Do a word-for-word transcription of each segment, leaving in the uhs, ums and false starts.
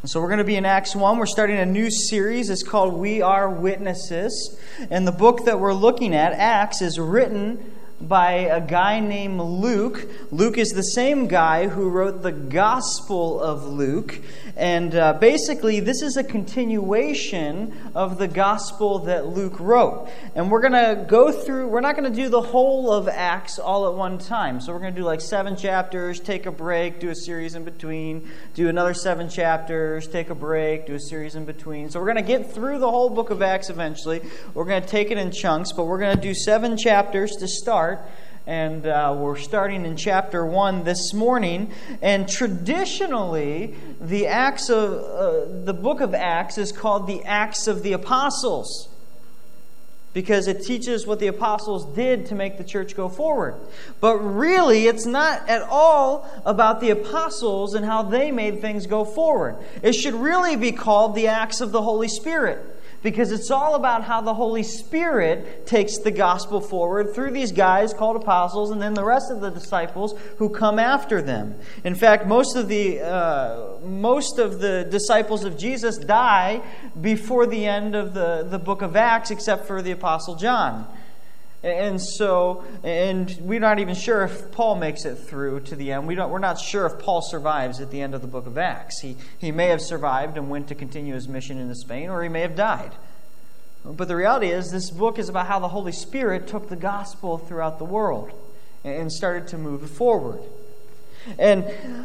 So we're going to be in Acts one. We're starting a new series. It's called We Are Witnesses. And the book that we're looking at, Acts, is written by a guy named Luke. Luke is the same guy who wrote the Gospel of Luke. And uh, basically, this is a continuation of the Gospel that Luke wrote. And we're going to go through, we're not going to do the whole of Acts all at one time. So we're going to do like seven chapters, take a break, do a series in between, do another seven chapters, take a break, do a series in between. So we're going to get through the whole book of Acts eventually. We're going to take it in chunks, but we're going to do seven chapters to start. And uh, we're starting in chapter one this morning. And traditionally, the Acts of uh, the book of Acts is called the Acts of the Apostles, because it teaches what the apostles did to make the church go forward. But really, it's not at all about the apostles and how they made things go forward. It should really be called the Acts of the Holy Spirit, because it's all about how the Holy Spirit takes the gospel forward through these guys called apostles and then the rest of the disciples who come after them. In fact, most of the uh, most of the disciples of Jesus die before the end of the, the book of Acts, except for the Apostle John. And so, and we're not even sure if Paul makes it through to the end. We don't, we're not sure if Paul survives at the end of the book of Acts. He, he may have survived and went to continue his mission into Spain, or he may have died. But the reality is, this book is about how the Holy Spirit took the gospel throughout the world and started to move it forward. And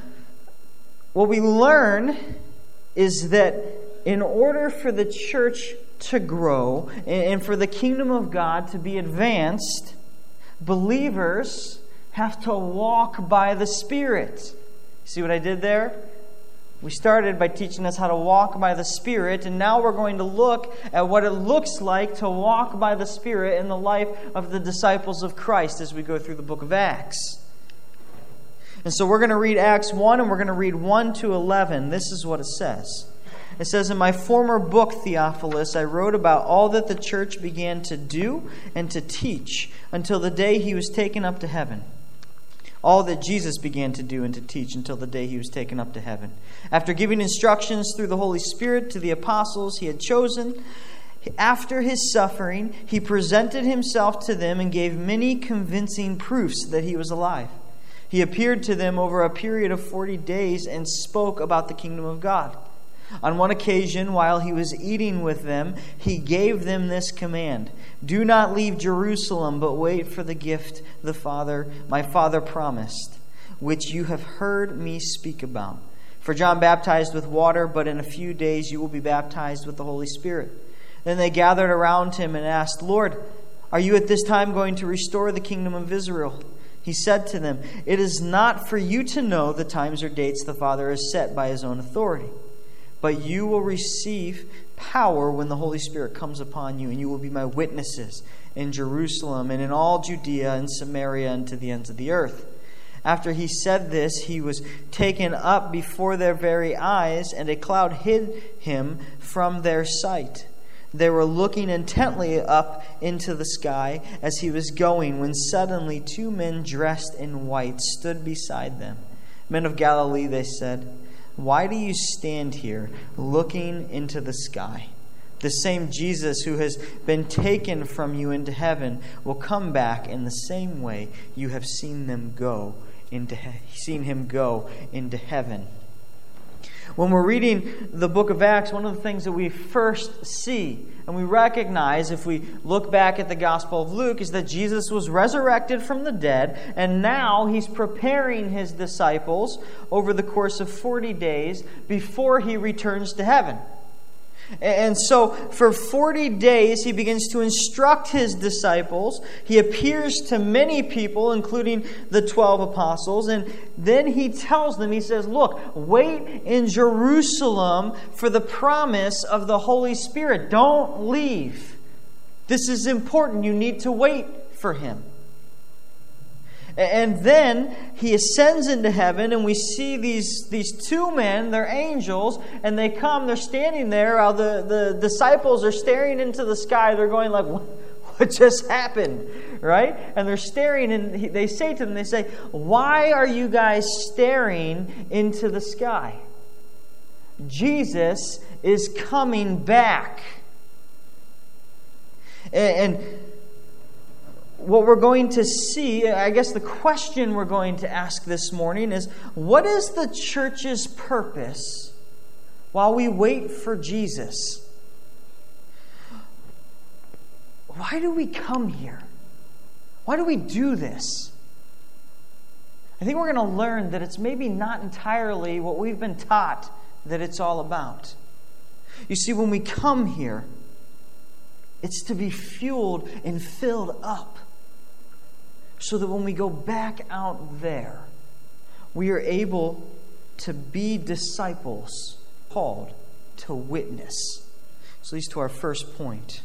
what we learn is that in order for the church to grow and for the kingdom of God to be advanced, believers have to walk by the Spirit. See what I did there? We started by teaching us how to walk by the Spirit, and now we're going to look at what it looks like to walk by the Spirit in the life of the disciples of Christ as we go through the book of Acts. And so we're going to read Acts one, and we're going to read one to eleven. This is what it says. It says, "In my former book, Theophilus, I wrote about all that the church began to do and to teach until the day he was taken up to heaven. All that Jesus began to do and to teach until the day he was taken up to heaven. After giving instructions through the Holy Spirit to the apostles he had chosen, after his suffering, he presented himself to them and gave many convincing proofs that he was alive. He appeared to them over a period of forty days and spoke about the kingdom of God. On one occasion, while he was eating with them, he gave them this command: do not leave Jerusalem, but wait for the gift the Father, my Father promised, which you have heard me speak about. For John baptized with water, but in a few days you will be baptized with the Holy Spirit. Then they gathered around him and asked, Lord, are you at this time going to restore the kingdom of Israel? He said to them, it is not for you to know the times or dates the Father has set by his own authority. But you will receive power when the Holy Spirit comes upon you, and you will be my witnesses in Jerusalem and in all Judea and Samaria and to the ends of the earth. After he said this, he was taken up before their very eyes, and a cloud hid him from their sight. They were looking intently up into the sky as he was going, when suddenly two men dressed in white stood beside them. Men of Galilee, they said, why do you stand here looking into the sky? The same Jesus who has been taken from you into heaven will come back in the same way you have seen them go into he- seen him go into heaven." When we're reading the book of Acts, one of the things that we first see and we recognize if we look back at the Gospel of Luke is that Jesus was resurrected from the dead, and now he's preparing his disciples over the course of forty days before he returns to heaven. And so for forty days, he begins to instruct his disciples. He appears to many people, including the twelve apostles. And then he tells them, he says, look, wait in Jerusalem for the promise of the Holy Spirit. Don't leave. This is important. You need to wait for him. And then he ascends into heaven, and we see these, these two men, they're angels, and they come, they're standing there while the, the disciples are staring into the sky. They're going like, what, what just happened? Right? And they're staring, and he, they say to them, they say, why are you guys staring into the sky? Jesus is coming back. And what we're going to see, I guess the question we're going to ask this morning is, what is the church's purpose while we wait for Jesus? Why do we come here? Why do we do this? I think we're going to learn that it's maybe not entirely what we've been taught that it's all about. You see, when we come here, it's to be fueled and filled up so that when we go back out there, we are able to be disciples called to witness. So leads to our first point.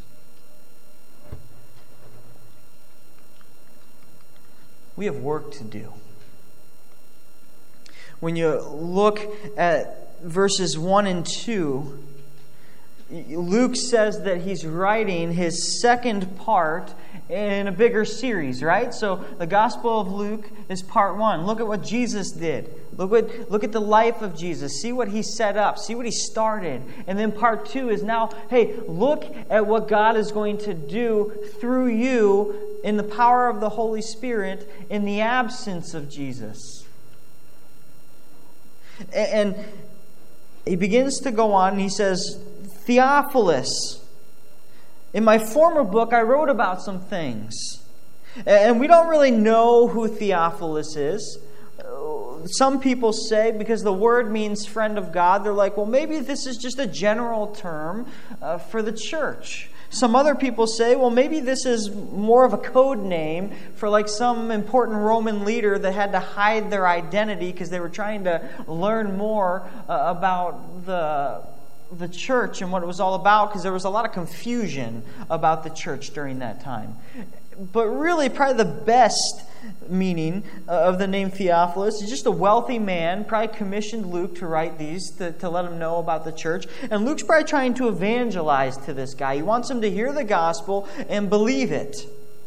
We have work to do. When you look at verses one and two, Luke says that he's writing his second part in a bigger series, right? So the Gospel of Luke is part one. Look at what Jesus did. Look what look at the life of Jesus. See what he set up. See what he started. And then part two is now, hey, look at what God is going to do through you in the power of the Holy Spirit in the absence of Jesus. And he begins to go on and he says, Theophilus, in my former book I wrote about some things. And we don't really know who Theophilus is. Some people say, because the word means friend of God, they're like, well, maybe this is just a general term uh, for the church. Some other people say, well, maybe this is more of a code name for like some important Roman leader that had to hide their identity because they were trying to learn more uh, about the the church and what it was all about, because there was a lot of confusion about the church during that time. But really, probably the best meaning of the name Theophilus is just a wealthy man, probably commissioned Luke to write these to, to let him know about the church. And Luke's probably trying to evangelize to this guy. He wants him to hear the gospel and believe it.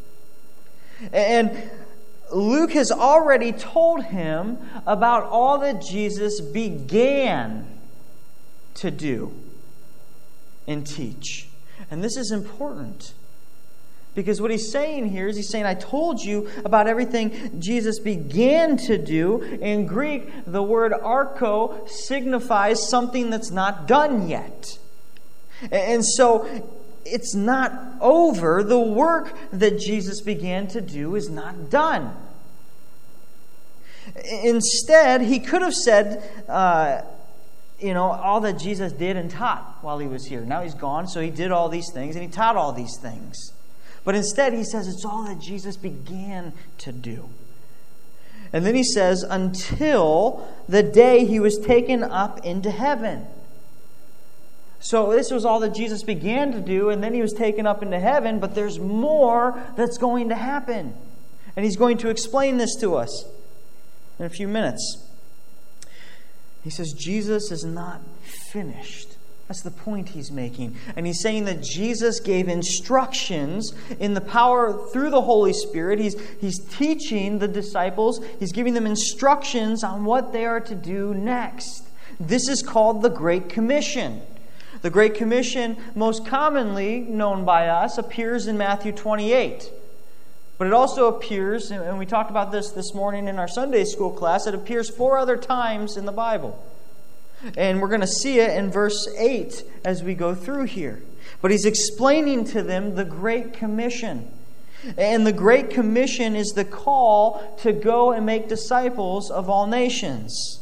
And Luke has already told him about all that Jesus began to do and teach. And this is important. Because what he's saying here is he's saying, I told you about everything Jesus began to do. In Greek, the word archo signifies something that's not done yet. And so it's not over. The work that Jesus began to do is not done. Instead, he could have said, uh, you know, all that Jesus did and taught while he was here. Now he's gone, so he did all these things and he taught all these things. But instead, he says it's all that Jesus began to do. And then he says, until the day he was taken up into heaven. So this was all that Jesus began to do, and then he was taken up into heaven, but there's more that's going to happen. And he's going to explain this to us in a few minutes. He says Jesus is not finished. That's the point he's making. And he's saying that Jesus gave instructions in the power through the Holy Spirit. He's, he's teaching the disciples. He's giving them instructions on what they are to do next. This is called the Great Commission. The Great Commission, most commonly known by us, appears in Matthew twenty-eight. But it also appears, and we talked about this this morning in our Sunday school class, it appears four other times in the Bible. And we're going to see it in verse eight as we go through here. But he's explaining to them the Great Commission. And the Great Commission is the call to go and make disciples of all nations.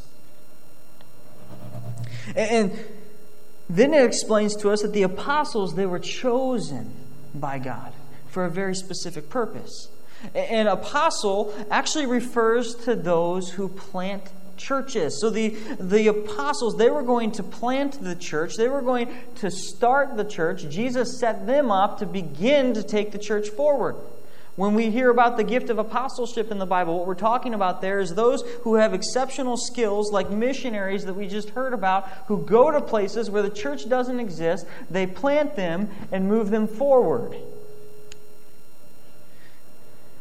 And then it explains to us that the apostles, they were chosen by God for a very specific purpose. An apostle actually refers to those who plant churches. So the, the apostles, they were going to plant the church. They were going to start the church. Jesus set them up to begin to take the church forward. When we hear about the gift of apostleship in the Bible, what we're talking about there is those who have exceptional skills, like missionaries that we just heard about, who go to places where the church doesn't exist, they plant them and move them forward.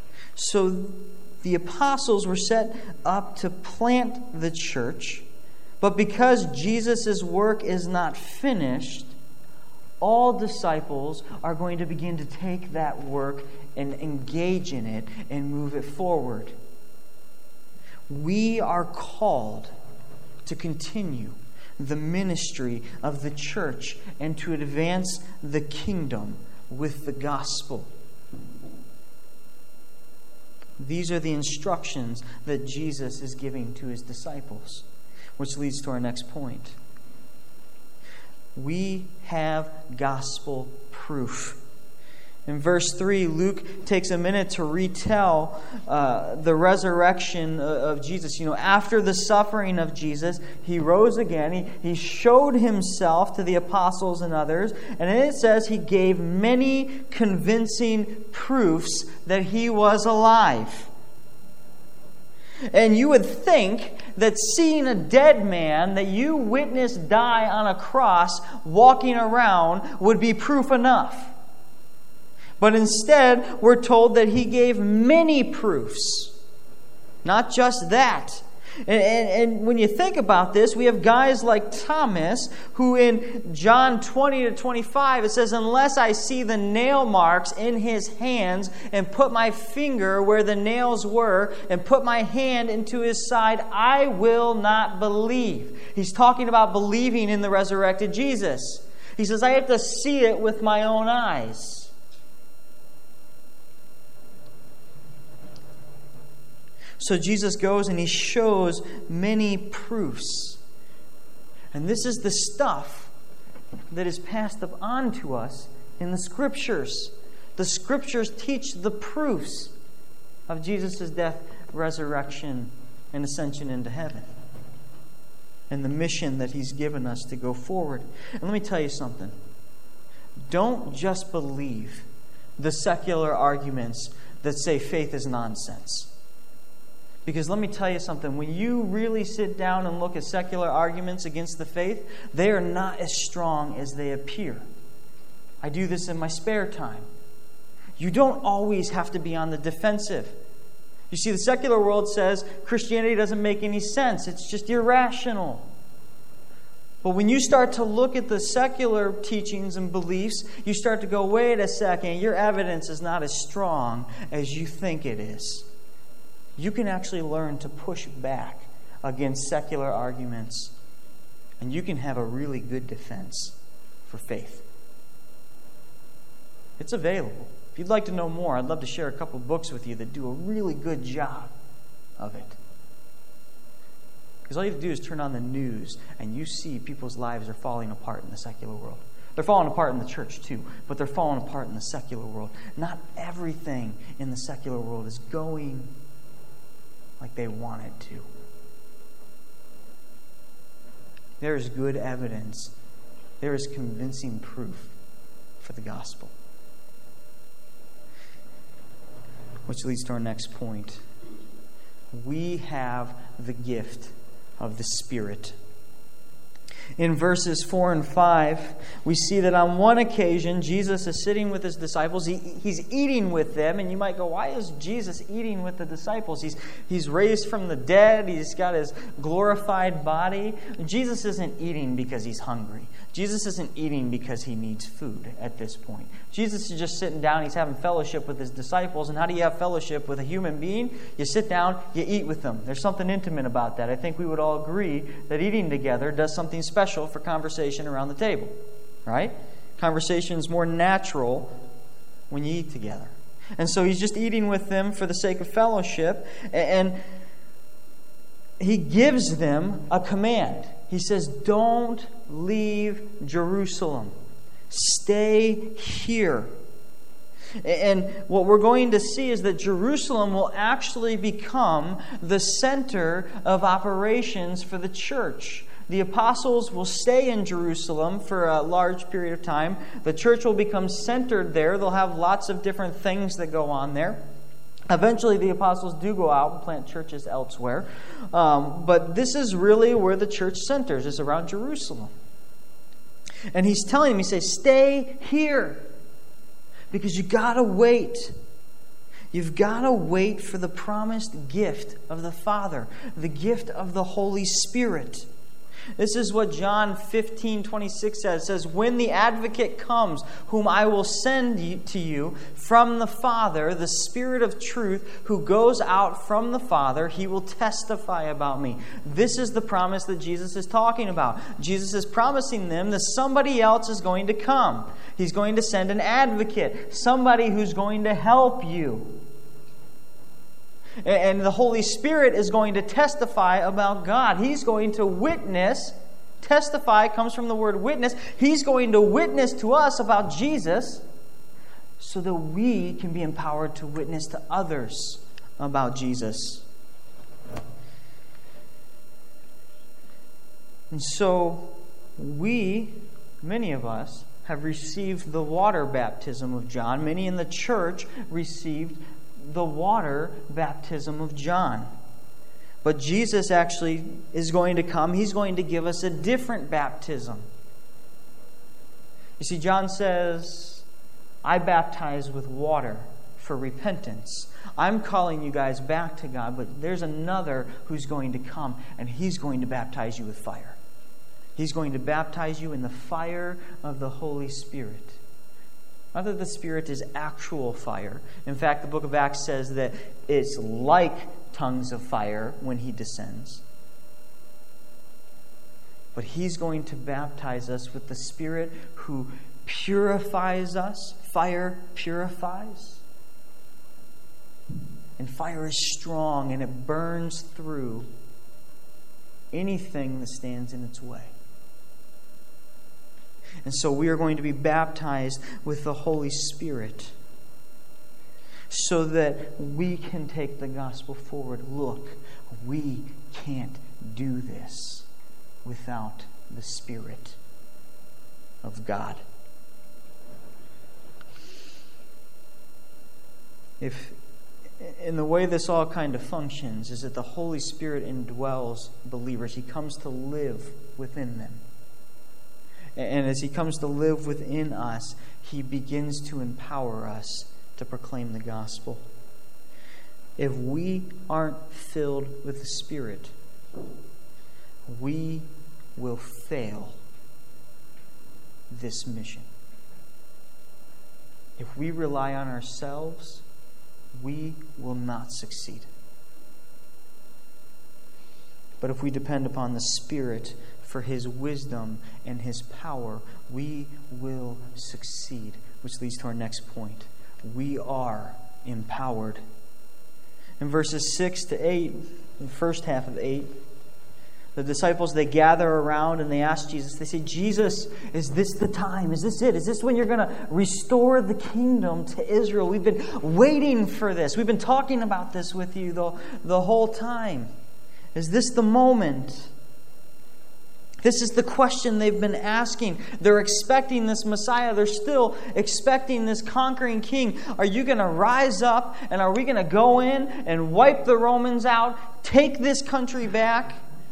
So the apostles were set up to plant the church, But because Jesus' work is not finished, all disciples are going to begin to take that work and engage in it and move it forward. We are called to continue the ministry of the church and to advance the kingdom with the gospel. These are the instructions that Jesus is giving to his disciples, which leads to our next point. We have gospel proof. In verse three, Luke takes a minute to retell uh, the resurrection of Jesus. You know, after the suffering of Jesus, he rose again. He, he showed himself to the apostles and others. And then it says he gave many convincing proofs that he was alive. And you would think that seeing a dead man that you witnessed die on a cross walking around would be proof enough. But instead, we're told that he gave many proofs. Not just that. And, and, and when you think about this, we have guys like Thomas, who in John twenty to twenty-five, it says, unless I see the nail marks in his hands and put my finger where the nails were and put my hand into his side, I will not believe. He's talking about believing in the resurrected Jesus. He says, I have to see it with my own eyes. So Jesus goes and he shows many proofs. And this is the stuff that is passed up on to us in the Scriptures. The Scriptures teach the proofs of Jesus' death, resurrection, and ascension into heaven. And the mission that he's given us to go forward. And let me tell you something. Don't just believe the secular arguments that say faith is nonsense. Because let me tell you something, when you really sit down and look at secular arguments against the faith, they are not as strong as they appear. I do this in my spare time. You don't always have to be on the defensive. You see, the secular world says Christianity doesn't make any sense. It's just irrational. But when you start to look at the secular teachings and beliefs, you start to go, wait a second, your evidence is not as strong as you think it is. You can actually learn to push back against secular arguments, and you can have a really good defense for faith. It's available. If you'd like to know more, I'd love to share a couple books with you that do a really good job of it. Because all you have to do is turn on the news, and you see people's lives are falling apart in the secular world. They're falling apart in the church too, but they're falling apart in the secular world. Not everything in the secular world is going like they want it to. There is good evidence. There is convincing proof for the gospel. Which leads to our next point. We have the gift of the Spirit. In verses four and five, we see that on one occasion, Jesus is sitting with his disciples. He, he's eating with them. And you might go, why is Jesus eating with the disciples? He's, he's raised from the dead. He's got his glorified body. Jesus isn't eating because he's hungry. Jesus isn't eating because he needs food at this point. Jesus is just sitting down. He's having fellowship with his disciples. And how do you have fellowship with a human being? You sit down, you eat with them. There's something intimate about that. I think we would all agree that eating together does something special for conversation around the table. Right? Conversation is more natural when you eat together. And so he's just eating with them for the sake of fellowship. And he gives them a command. He says, don't leave Jerusalem. Stay here. And what we're going to see is that Jerusalem will actually become the center of operations for the church. The apostles will stay in Jerusalem for a large period of time. The church will become centered there. They'll have lots of different things that go on there. Eventually, the apostles do go out and plant churches elsewhere. Um, but this is really where the church centers, is around Jerusalem. And he's telling them, he says, stay here. Because you got to wait. You've got to wait for the promised gift of the Father, the gift of the Holy Spirit. This is what John fifteen twenty-six says. It says, when the advocate comes, whom I will send to you from the Father, the Spirit of truth, who goes out from the Father, he will testify about me. This is the promise that Jesus is talking about. Jesus is promising them that somebody else is going to come. He's going to send an advocate, somebody who's going to help you. And the Holy Spirit is going to testify about God. He's going to witness. Testify comes from the word witness. He's going to witness to us about Jesus so that we can be empowered to witness to others about Jesus. And so we, many of us, have received the water baptism of John. Many in the church received the water baptism of John. But Jesus actually is going to come. He's going to give us a different baptism. You see, John says, I baptize with water for repentance. I'm calling you guys back to God, but there's another who's going to come, and he's going to baptize you with fire. He's going to baptize you in the fire of the Holy Spirit. Not that the Spirit is actual fire. In fact, the book of Acts says that it's like tongues of fire when he descends. But he's going to baptize us with the Spirit who purifies us. Fire purifies. And fire is strong and it burns through anything that stands in its way. And so we are going to be baptized with the Holy Spirit so that we can take the gospel forward. Look, we can't do this without the Spirit of God. If in the way this all kind of functions is that the Holy Spirit indwells believers. He comes to live within them. And as he comes to live within us, he begins to empower us to proclaim the gospel. If we aren't filled with the Spirit, we will fail this mission. If we rely on ourselves, we will not succeed. But if we depend upon the Spirit for his wisdom and his power, we will succeed. Which leads to our next point. We are empowered. In verses six to eight, the first half of eight, the disciples, they gather around and they ask Jesus, they say, Jesus, is this the time? Is this it? Is this when you're going to restore the kingdom to Israel? We've been waiting for this. We've been talking about this with you the, the whole time. Is this the moment? This is the question they've been asking. They're expecting this Messiah. They're still expecting this conquering king. Are you going to rise up and are we going to go in and wipe the Romans out, take this country back?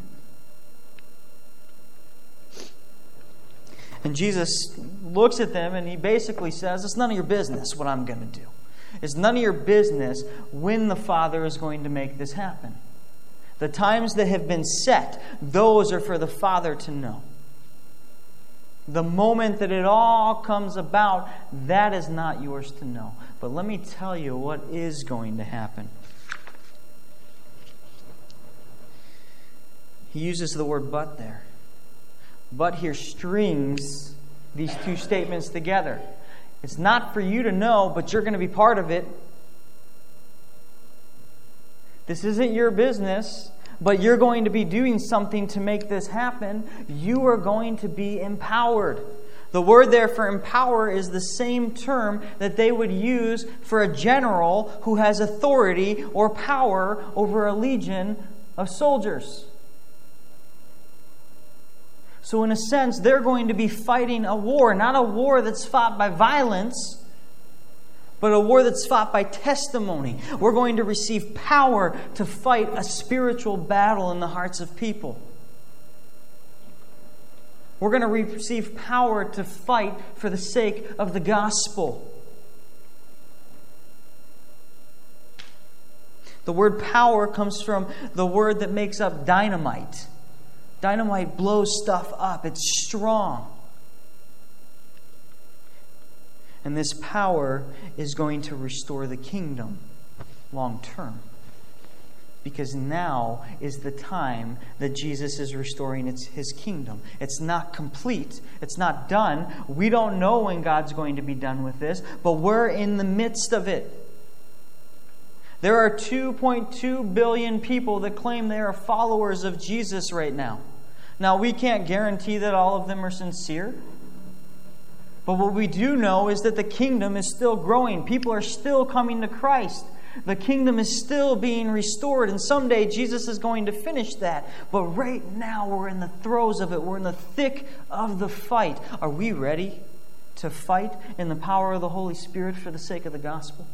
And Jesus looks at them and he basically says, it's none of your business what I'm going to do. It's none of your business when the Father is going to make this happen. The times that have been set, those are for the Father to know. The moment that it all comes about, that is not yours to know. But let me tell you what is going to happen. He uses the word but there. But here strings these two statements together. It's not for you to know, but you're going to be part of it. This isn't your business, but you're going to be doing something to make this happen. You are going to be empowered. The word there for empower is the same term that they would use for a general who has authority or power over a legion of soldiers. So in a sense, they're going to be fighting a war, not a war that's fought by violence, but a war that's fought by testimony. We're going to receive power to fight a spiritual battle in the hearts of people. We're going to receive power to fight for the sake of the gospel. The word power comes from the word that makes up dynamite. Dynamite blows stuff up. It's strong. And this power is going to restore the kingdom long term. Because now is the time that Jesus is restoring its, His kingdom. It's not complete. It's not done. We don't know when God's going to be done with this, but we're in the midst of it. There are two point two billion people that claim they are followers of Jesus right now. Now, we can't guarantee that all of them are sincere. But what we do know is that the kingdom is still growing. People are still coming to Christ. The kingdom is still being restored, and someday Jesus is going to finish that. But right now, we're in the throes of it. We're in the thick of the fight. Are we ready to fight in the power of the Holy Spirit for the sake of the gospel?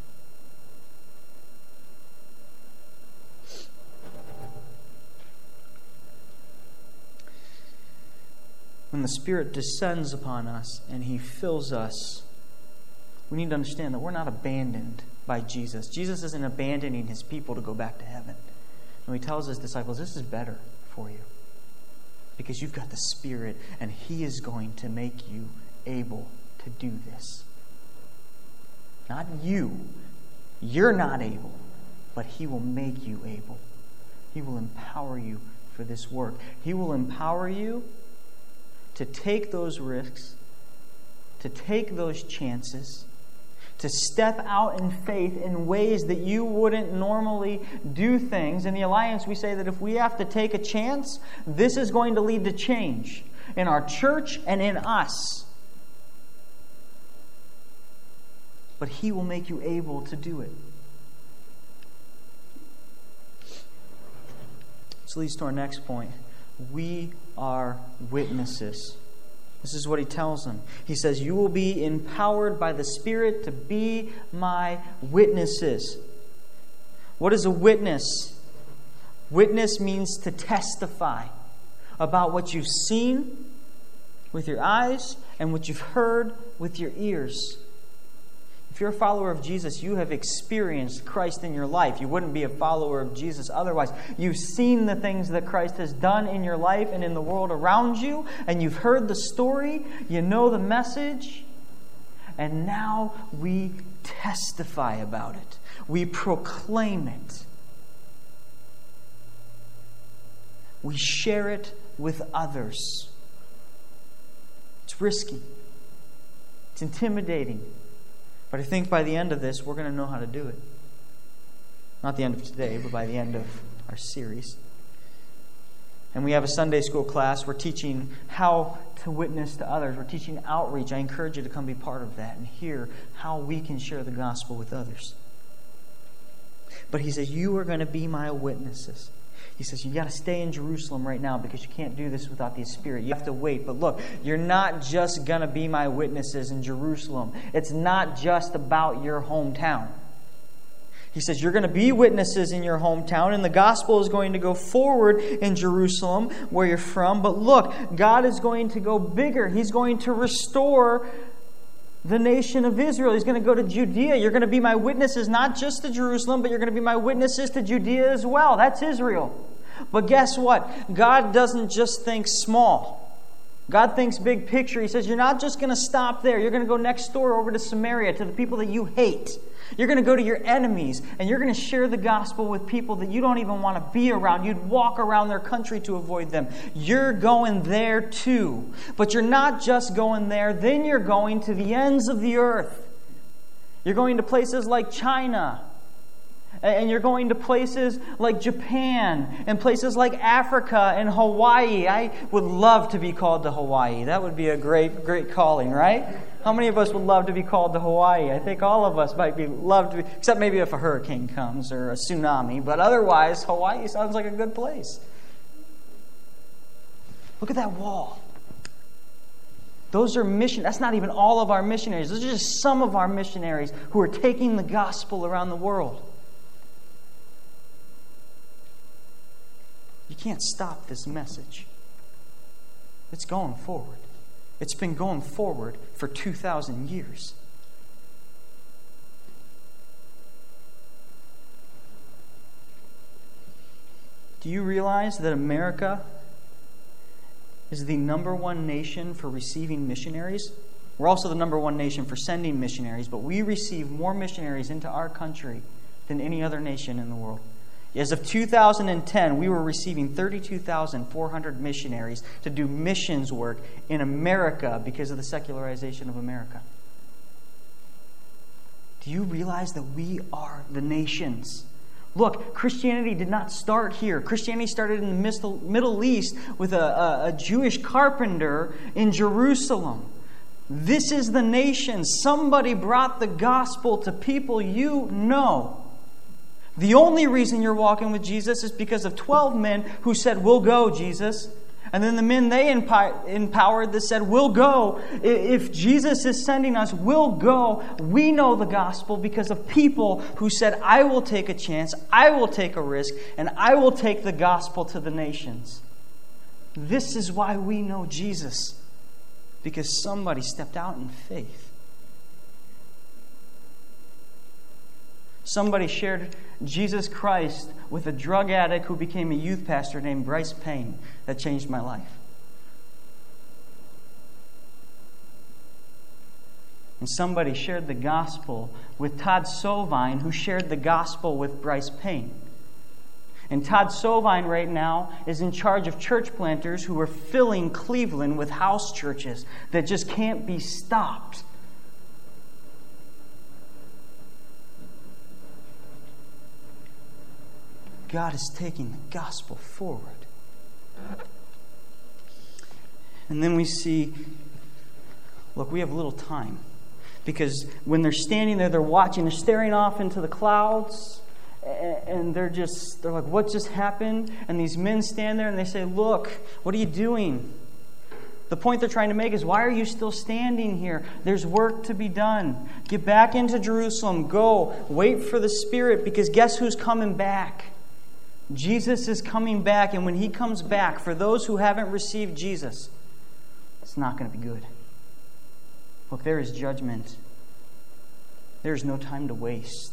When the Spirit descends upon us and He fills us, we need to understand that we're not abandoned by Jesus. Jesus isn't abandoning His people to go back to heaven. And He tells His disciples, this is better for you. Because you've got the Spirit, and He is going to make you able to do this. Not you. You're not able. But He will make you able. He will empower you for this work. He will empower you to take those risks, to take those chances, to step out in faith in ways that you wouldn't normally do things. In the Alliance, we say that if we have to take a chance, this is going to lead to change in our church and in us. But He will make you able to do it. This leads to our next point. We are witnesses. This is what He tells them. He says, you will be empowered by the Spirit to be my witnesses. What is a witness? Witness means to testify about what you've seen with your eyes and what you've heard with your ears. If you're a follower of Jesus, you have experienced Christ in your life. You wouldn't be a follower of Jesus otherwise. You've seen the things that Christ has done in your life and in the world around you, and you've heard the story, you know the message, and now we testify about it. We proclaim it. We share it with others. It's risky. It's intimidating. But I think by the end of this, we're going to know how to do it. Not the end of today, but by the end of our series. And we have a Sunday school class. We're teaching how to witness to others. We're teaching outreach. I encourage you to come be part of that and hear how we can share the gospel with others. But He says, you are going to be my witnesses. He says, you got to stay in Jerusalem right now because you can't do this without the Spirit. You have to wait. But look, you're not just going to be my witnesses in Jerusalem. It's not just about your hometown. He says, you're going to be witnesses in your hometown, and the gospel is going to go forward in Jerusalem, where you're from. But look, God is going to go bigger. He's going to restore the nation of Israel. He's going to go to Judea. You're going to be my witnesses, not just to Jerusalem, but you're going to be my witnesses to Judea as well. That's Israel. But guess what? God doesn't just think small. God thinks big picture. He says, you're not just going to stop there. You're going to go next door over to Samaria, to the people that you hate. You're going to go to your enemies, and you're going to share the gospel with people that you don't even want to be around. You'd walk around their country to avoid them. You're going there too. But you're not just going there. Then you're going to the ends of the earth. You're going to places like China. And you're going to places like Japan and places like Africa and Hawaii. I would love to be called to Hawaii. That would be a great, great calling, right? How many of us would love to be called to Hawaii? I think all of us might be love to be, except maybe if a hurricane comes or a tsunami. But otherwise, Hawaii sounds like a good place. Look at that wall. Those are mission. That's not even all of our missionaries. Those are just some of our missionaries who are taking the gospel around the world. You can't stop this message. It's going forward. It's been going forward for two thousand years. Do you realize that America is the number one nation for receiving missionaries. We're also the number one nation for sending missionaries, but we receive more missionaries into our country than any other nation in the world. As of two thousand ten, we were receiving thirty-two thousand four hundred missionaries to do missions work in America because of the secularization of America. Do you realize that we are the nations? Look, Christianity did not start here. Christianity started in the Middle East with a, a, a Jewish carpenter in Jerusalem. This is the nation. Somebody brought the gospel to people you know. The only reason you're walking with Jesus is because of twelve men who said, "We'll go, Jesus." And then the men they empowered that said, "We'll go. If Jesus is sending us, we'll go." We know the gospel because of people who said, "I will take a chance, I will take a risk, and I will take the gospel to the nations." This is why we know Jesus. Because somebody stepped out in faith. Somebody shared Jesus Christ with a drug addict who became a youth pastor named Bryce Payne. That changed my life. And somebody shared the gospel with Todd Sovine, who shared the gospel with Bryce Payne. And Todd Sovine right now is in charge of church planters who are filling Cleveland with house churches that just can't be stopped. God is taking the gospel forward. And then we see, look, we have little time. Because when they're standing there, they're watching, they're staring off into the clouds. And they're just, they're like, what just happened? And these men stand there and they say, "Look, what are you doing?" The point they're trying to make is, why are you still standing here? There's work to be done. Get back into Jerusalem. Go. Wait for the Spirit, because guess who's coming back? Jesus is coming back. And when He comes back, for those who haven't received Jesus, it's not going to be good. Look, there is judgment. There is no time to waste.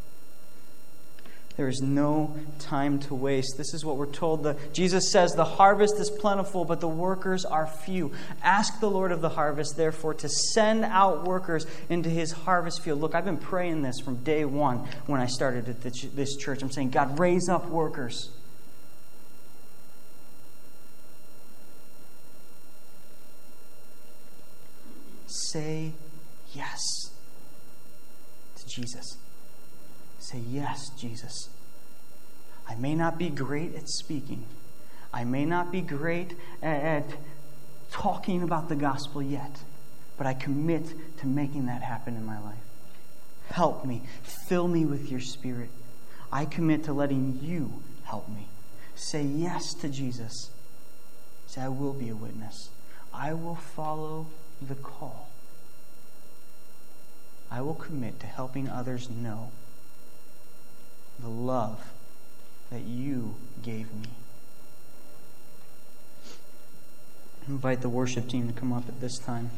There is no time to waste. This is what we're told. The, Jesus says, "The harvest is plentiful, but the workers are few. Ask the Lord of the harvest, therefore, to send out workers into His harvest field." Look, I've been praying this from day one when I started at this church. I'm saying, God, raise up workers. Say yes to Jesus. Say, "Yes, Jesus. I may not be great at speaking. I may not be great at, at talking about the gospel yet, but I commit to making that happen in my life. Help me. Fill me with your Spirit. I commit to letting you help me." Say yes to Jesus. Say, "I will be a witness. I will follow the call. I will commit to helping others know the love that you gave me." I invite the worship team to come up at this time.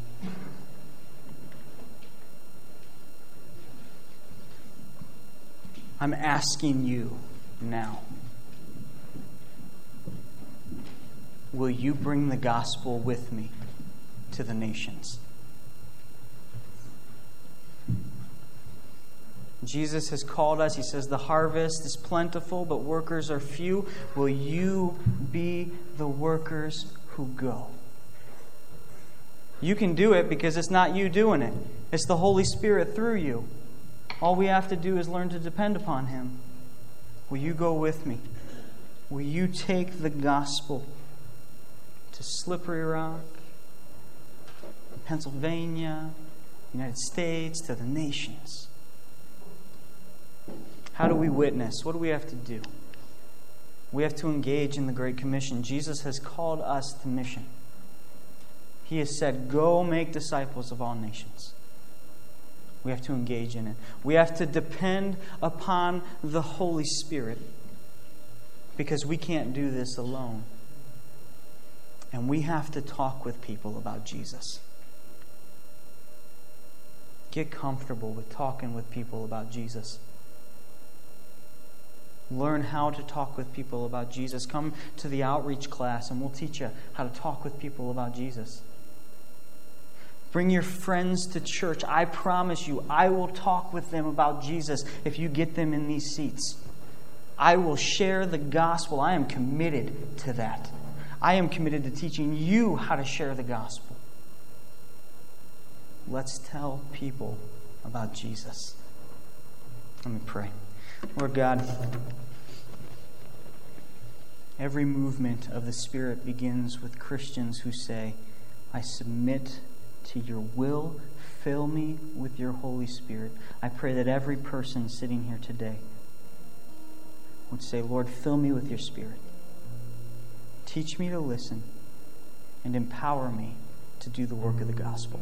I'm asking you now, will you bring the gospel with me to the nations? Jesus has called us. He says the harvest is plentiful, but workers are few. Will you be the workers who go? You can do it because it's not you doing it. It's the Holy Spirit through you. All we have to do is learn to depend upon Him. Will you go with me? Will you take the gospel to Slippery Rock, Pennsylvania, United States, to the nations? How do we witness? What do we have to do? We have to engage in the Great Commission. Jesus has called us to mission. He has said, "Go make disciples of all nations." We have to engage in it. We have to depend upon the Holy Spirit, because we can't do this alone. And we have to talk with people about Jesus. Get comfortable with talking with people about Jesus. Learn how to talk with people about Jesus. Come to the outreach class and we'll teach you how to talk with people about Jesus. Bring your friends to church. I promise you, I will talk with them about Jesus if you get them in these seats. I will share the gospel. I am committed to that. I am committed to teaching you how to share the gospel. Let's tell people about Jesus. Let me pray. Lord God, every movement of the Spirit begins with Christians who say, I submit to your will. Fill me with your Holy Spirit. I pray that every person sitting here today would say, Lord, fill me with your Spirit. Teach me to listen and empower me to do the work of the gospel.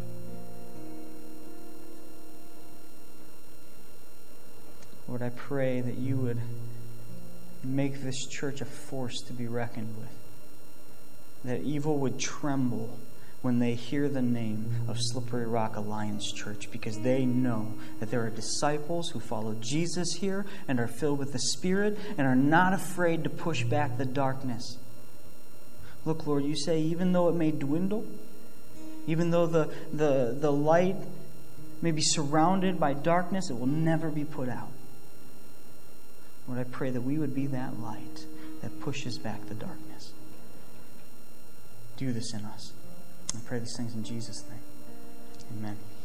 Lord, I pray that you would make this church a force to be reckoned with. That evil would tremble when they hear the name of Slippery Rock Alliance Church, because they know that there are disciples who follow Jesus here and are filled with the Spirit and are not afraid to push back the darkness. Look, Lord, you say even though it may dwindle, even though the, the, the light may be surrounded by darkness, it will never be put out. Lord, I pray that we would be that light that pushes back the darkness. Do this in us. I pray these things in Jesus' name. Amen.